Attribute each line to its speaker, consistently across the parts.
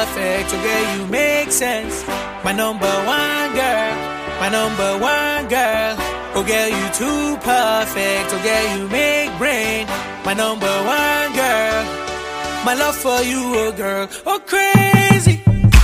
Speaker 1: perfect, so girl, you make sense. My number one girl, my number one girl. Oh girl, you too perfect, oh girl, you make brain. My number one girl, my love for you, oh girl, oh crazy.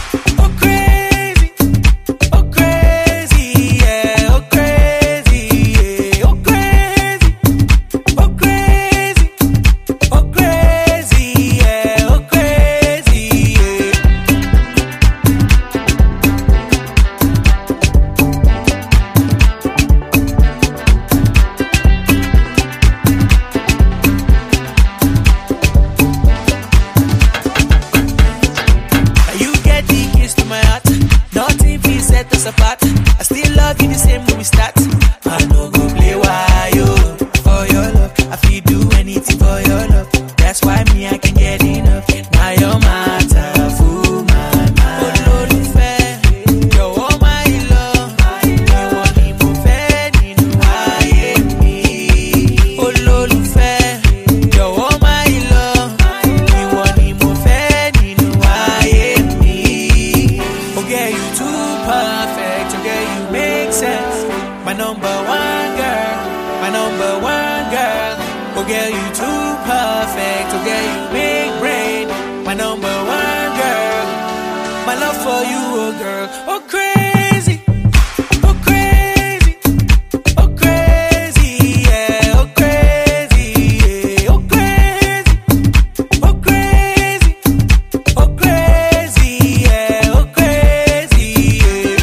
Speaker 1: Apart. I still love you the same when we start. I no go play wayo for your love. I feel do anything for your love. That's why me I can get enough. Now your matter, fool my mind. Olólùfẹ́, jọ̀wọ́ my love. Ìwọ ni mo fẹ́ nínú ayé mi. Olólùfẹ́, jọ̀wọ́ my love. Ìwọ ni mo fẹ́ nínú ayé mi. Oh girl, you too perfect, oh girl, you make sense. My number one girl, my number one girl. Oh girl, you too perfect, oh girl, you make brain. My number one girl, my love for you, oh girl, oh crazy. Oh crazy, oh crazy, yeah, oh crazy, yeah, oh crazy, oh crazy, oh crazy, yeah, oh crazy, yeah.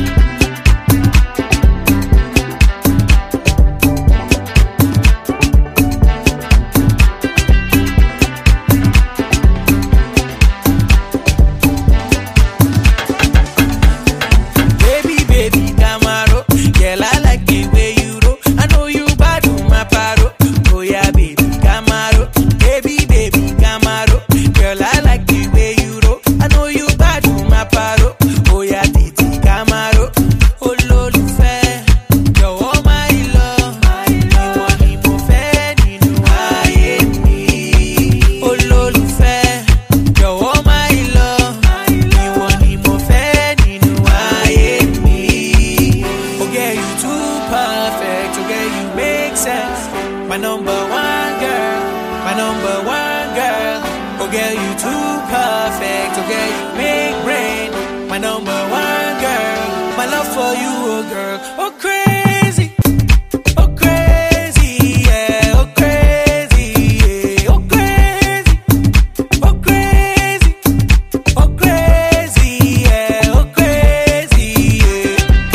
Speaker 1: My number one girl, my number one girl. Oh girl, you too perfect, oh girl, you make brain. My number one girl, my love for you, oh girl, oh crazy. Oh crazy, yeah, oh crazy, yeah, oh crazy. Oh crazy, oh crazy, yeah, oh crazy, yeah.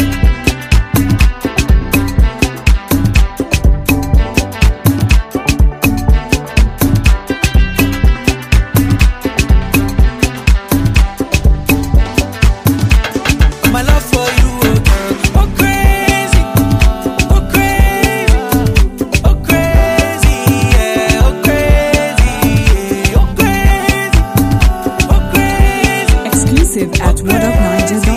Speaker 1: My love for you, oh girl, oh crazy, oh crazy, oh crazy, yeah, oh crazy, yeah, oh crazy, oh crazy.
Speaker 2: Exclusive at whatupniger.com.